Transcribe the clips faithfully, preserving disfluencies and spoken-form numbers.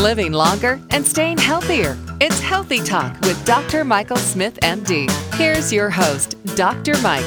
living longer and staying healthier. It's Healthy Talk with Doctor Michael Smith, M D. Here's your host, Doctor Mike.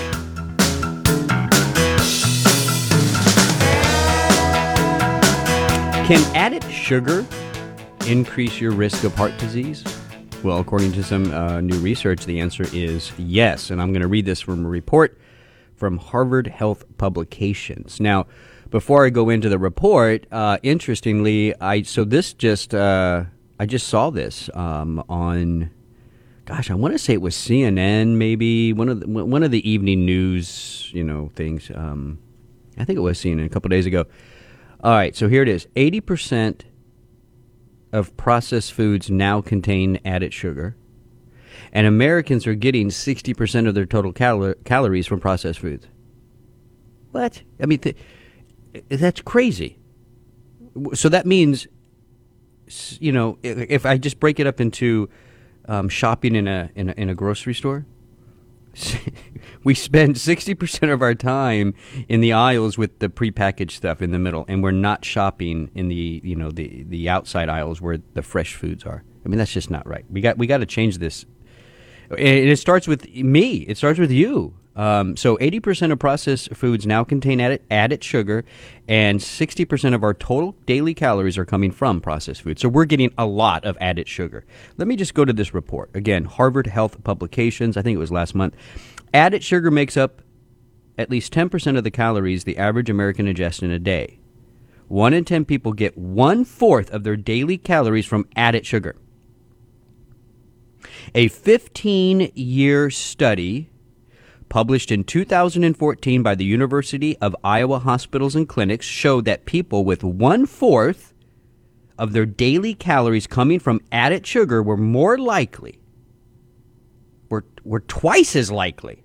Can added sugar increase your risk of heart disease? Well, according to some uh, new research, the answer is yes. And I'm going to read this from a report from Harvard Health Publications. Now, before I go into the report, uh, interestingly, I so this just uh, I just saw this um, on, gosh, I want to say it was C N N, maybe one of the, one of the evening news, you know, things. Um, I think it was C N N a couple days ago. All right, so here it is: eighty percent of processed foods now contain added sugar, and Americans are getting sixty percent of their total cal- calories from processed foods. What? I mean, th- that's crazy. So that means, you know, if I just break it up into um, shopping in a, in a in a grocery store, we spend sixty percent of our time in the aisles with the prepackaged stuff in the middle, and we're not shopping in the, you know, the, the outside aisles where the fresh foods are. I mean, that's just not right. We got we got to change this. And it starts with me. It starts with you. Um, so eighty percent of processed foods now contain added, added sugar, and sixty percent of our total daily calories are coming from processed food. So we're getting a lot of added sugar. Let me just go to this report. Again, Harvard Health Publications, I think it was last month. Added sugar makes up at least ten percent of the calories the average American ingests in a day. One in ten people get one-fourth of their daily calories from added sugar. A fifteen-year study published in two thousand fourteen by the University of Iowa Hospitals and Clinics showed that people with one-fourth of their daily calories coming from added sugar were more likely, were, were twice as likely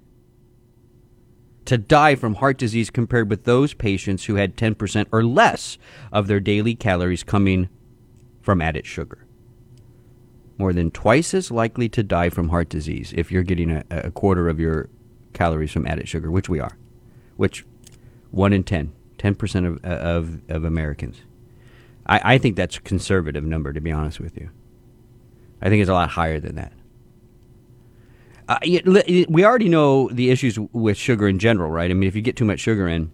to die from heart disease compared with those patients who had ten percent or less of their daily calories coming from added sugar. More than twice as likely to die from heart disease if you're getting a, a quarter of your calories from added sugar, which we are, which one in ten, ten percent of, of, of Americans. I, I think that's a conservative number, to be honest with you. I think it's a lot higher than that. Uh, we already know the issues with sugar in general, right? I mean, if you get too much sugar in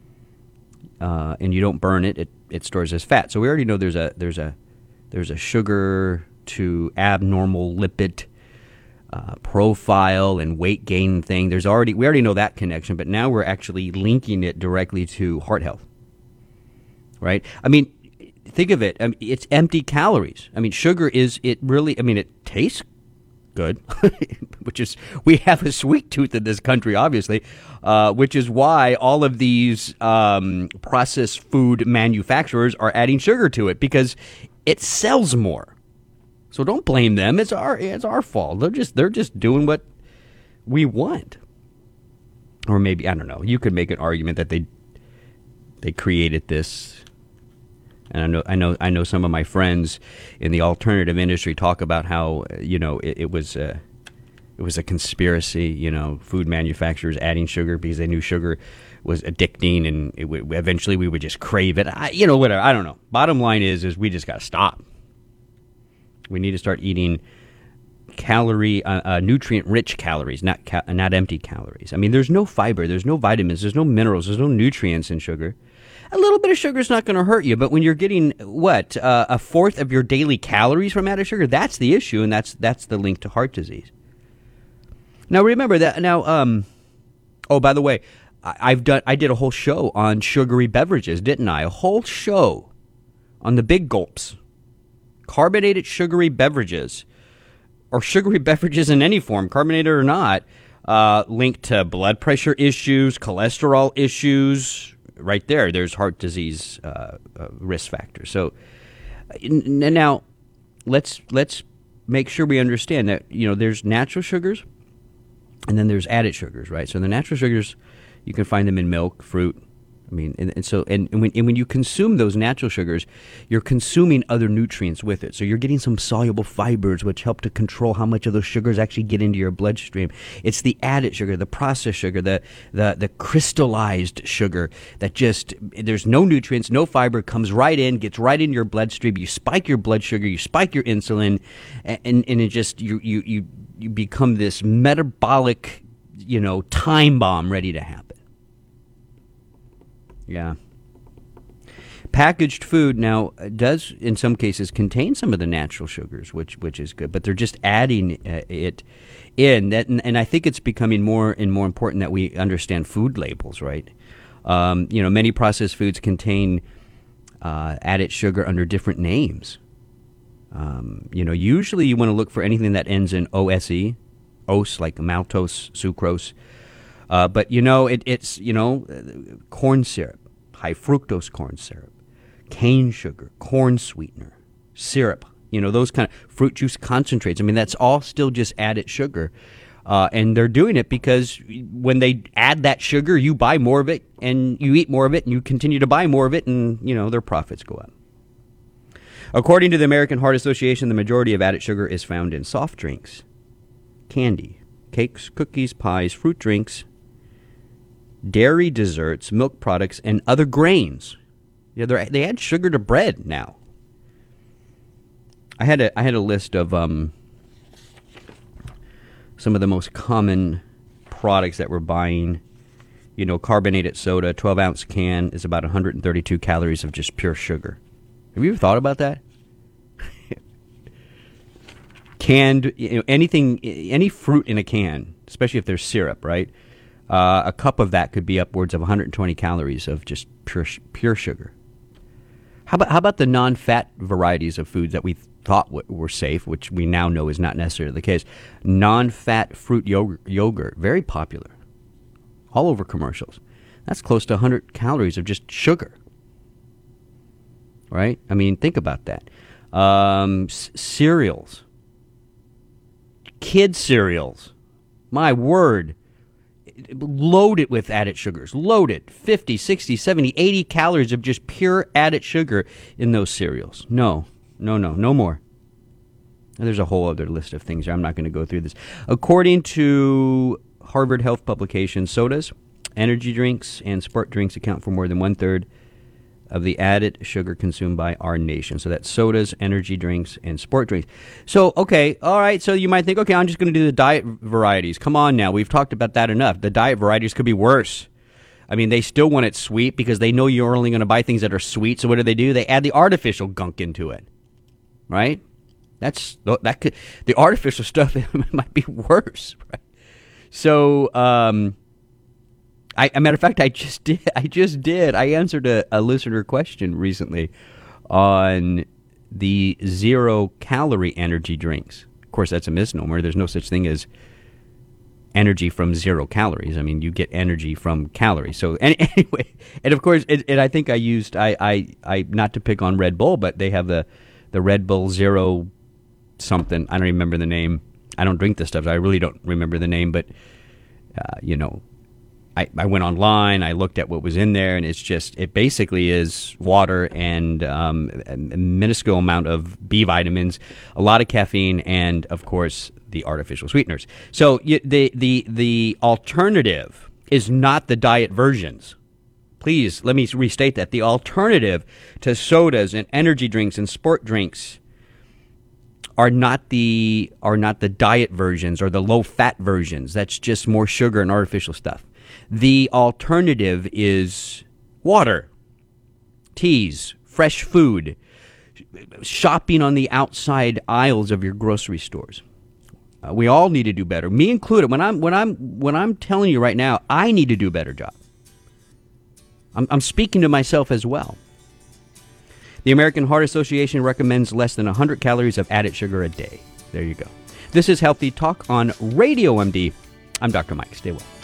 uh, and you don't burn it, it, it stores as fat. So we already know there's a there's a there's a sugar to abnormal lipid Uh, profile and weight gain thing. There's already we already know that connection, but now we're actually linking it directly to heart health. Right? I mean, think of it. I mean, it's empty calories. I mean, sugar is it really? I mean, it tastes good, which is we have a sweet tooth in this country, obviously, uh, which is why all of these um, processed food manufacturers are adding sugar to it because it sells more. So don't blame them. It's our it's our fault. They're just they're just doing what we want. Or maybe I don't know. You could make an argument that they they created this. And I know I know I know some of my friends in the alternative industry talk about how, you know, it, it was a, it was a conspiracy, you know, food manufacturers adding sugar because they knew sugar was addicting and it w- eventually we would just crave it. I, you know, whatever. I don't know. Bottom line is is we just got to stop. We need to start eating calorie, uh, uh, nutrient-rich calories, not ca- not empty calories. I mean, there's no fiber, there's no vitamins, there's no minerals, there's no nutrients in sugar. A little bit of sugar is not going to hurt you, but when you're getting, what, uh, a fourth of your daily calories from added sugar, that's the issue, and that's that's the link to heart disease. Now, remember that, now, um, oh, by the way, I, I've done, I did a whole show on sugary beverages, didn't I? A whole show on the big gulps. Carbonated sugary beverages, or sugary beverages in any form, carbonated or not, uh, linked to blood pressure issues, cholesterol issues. Right there, there's heart disease uh, uh, risk factors. So n- now, let's let's make sure we understand that, you know, there's natural sugars, and then there's added sugars, right? So the natural sugars, you can find them in milk, fruit, I mean, and, and so and, and when and when you consume those natural sugars, you're consuming other nutrients with it. So you're getting some soluble fibers, which help to control how much of those sugars actually get into your bloodstream. It's the added sugar, the processed sugar, the the the crystallized sugar that just there's no nutrients, no fiber, comes right in, gets right in your bloodstream. You spike your blood sugar, you spike your insulin, and and, and it just you you you you become this metabolic, you know, time bomb ready to happen. Yeah. Packaged food now does, in some cases, contain some of the natural sugars, which which is good, but they're just adding uh, it in. That, and, and I think it's becoming more and more important that we understand food labels, right? Um, you know, many processed foods contain uh, added sugar under different names. Um, you know, usually you want to look for anything that ends in O S E, O S, like maltose, sucrose. Uh, but, you know, it, it's, you know, corn syrup, high fructose corn syrup, cane sugar, corn sweetener, syrup, you know, those kind of fruit juice concentrates. I mean, that's all still just added sugar. Uh, and they're doing it because when they add that sugar, you buy more of it and you eat more of it and you continue to buy more of it and, you know, their profits go up. According to the American Heart Association, the majority of added sugar is found in soft drinks, candy, cakes, cookies, pies, fruit drinks, dairy desserts, milk products, and other grains. Yeah, they add sugar to bread now. I had a I had a list of um, some of the most common products that we're buying. You know, carbonated soda, twelve ounce can is about one hundred thirty-two calories of just pure sugar. Have you ever thought about that? Canned, you know, anything, any fruit in a can, especially if there's syrup, right? Uh, a cup of that could be upwards of one hundred twenty calories of just pure pure sugar. How about how about the non-fat varieties of foods that we thought w- were safe, which we now know is not necessarily the case? Non-fat fruit yogurt, yogurt, very popular, all over commercials. That's close to one hundred calories of just sugar, right? I mean, think about that. Um, c- cereals, kid cereals, my word. Loaded with added sugars, loaded fifty, sixty, seventy, eighty calories of just pure added sugar in those cereals. No, no, no, no more. And there's a whole other list of things here. I'm not going to go through this. According to Harvard Health publication, sodas, energy drinks, and sport drinks account for more than one third of the added sugar consumed by our nation. So that's sodas, energy drinks, and sport drinks. So, okay, all right, so you might think, okay, I'm just going to do the diet varieties. Come on now, we've talked about that enough. The diet varieties could be worse. I mean, they still want it sweet because they know you're only going to buy things that are sweet. So what do they do? They add the artificial gunk into it, right? That's that could the artificial stuff might be worse, right? So, um... I, a matter of fact, I just did. I just did. I answered a, a listener question recently on the zero-calorie energy drinks. Of course, that's a misnomer. There's no such thing as energy from zero calories. I mean, you get energy from calories. So and, anyway, and of course, it, and I think I used I, I I not to pick on Red Bull, but they have the the Red Bull Zero something. I don't remember the name. I don't drink this stuff. So I really don't remember the name, but uh, you know. I, I went online, I looked at what was in there, and it's just, it basically is water and um, a minuscule amount of B vitamins, a lot of caffeine, and, of course, the artificial sweeteners. So you, the, the, the alternative is not the diet versions. Please, let me restate that. The alternative to sodas and energy drinks and sport drinks are not the are not the diet versions or the low-fat versions. That's just more sugar and artificial stuff. The alternative is water, teas, fresh food, shopping on the outside aisles of your grocery stores. Uh, we all need to do better, me included. When I'm when I'm when I'm telling you right now, I need to do a better job. I'm, I'm speaking to myself as well. The American Heart Association recommends less than one hundred calories of added sugar a day. There you go. This is Healthy Talk on Radio M D. I'm Doctor Mike. Stay well.